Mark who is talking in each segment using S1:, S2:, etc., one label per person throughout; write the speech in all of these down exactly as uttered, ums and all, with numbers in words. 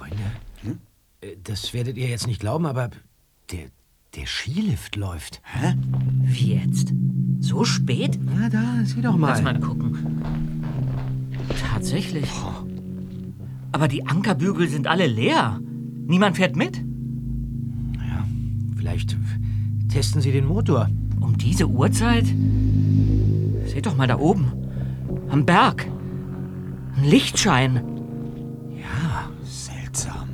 S1: Freunde, hm? das werdet ihr jetzt nicht glauben, aber der, der Skilift läuft.
S2: Hä? Wie jetzt? So spät?
S1: Na da, sieh doch mal.
S2: Lass mal gucken. Tatsächlich. Oh. Aber die Ankerbügel sind alle leer. Niemand fährt mit.
S1: Ja, vielleicht testen sie den Motor.
S2: Um diese Uhrzeit? Seht doch mal da oben. Am Berg. Ein Lichtschein.
S3: Ja, seltsam.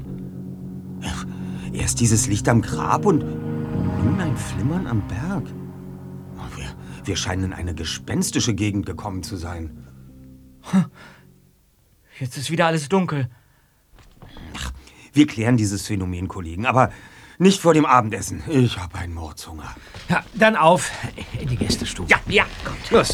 S3: Erst dieses Licht am Grab und nun ein Flimmern am Berg. Wir, wir scheinen in eine gespenstische Gegend gekommen zu sein.
S2: Jetzt ist wieder alles dunkel.
S3: Ach, wir klären dieses Phänomen, Kollegen, aber nicht vor dem Abendessen. Ich habe einen Mordshunger.
S1: Ja, dann auf in die Gästestube.
S2: Ja, ja, kommt.
S1: Los.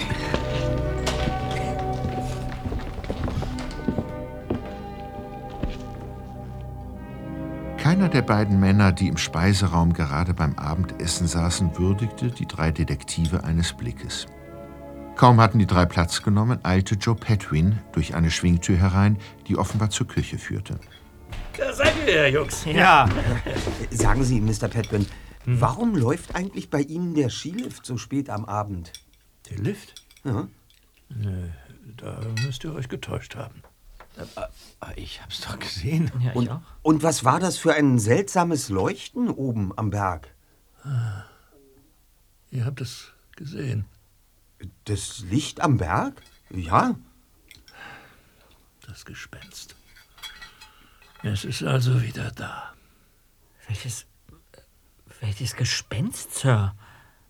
S4: Keiner der beiden Männer, die im Speiseraum gerade beim Abendessen saßen, würdigte die drei Detektive eines Blickes. Kaum hatten die drei Platz genommen, eilte Joe Petwin durch eine Schwingtür herein, die offenbar zur Küche führte.
S5: Da seid ihr, Jungs.
S1: Ja.
S3: Sagen Sie, Mister Petwin, hm. warum läuft eigentlich bei Ihnen der Skilift so spät am Abend?
S5: Der Lift?
S3: Ja.
S5: Nö, da müsst ihr euch getäuscht haben.
S1: Ich hab's doch gesehen.
S2: Ja, ich
S3: und,
S2: auch.
S3: und was war das für ein seltsames Leuchten oben am Berg?
S5: Ah, ihr habt es gesehen.
S3: Das Licht am Berg? Ja.
S5: Das Gespenst. Es ist also wieder da.
S2: Welches, welches Gespenst, Sir?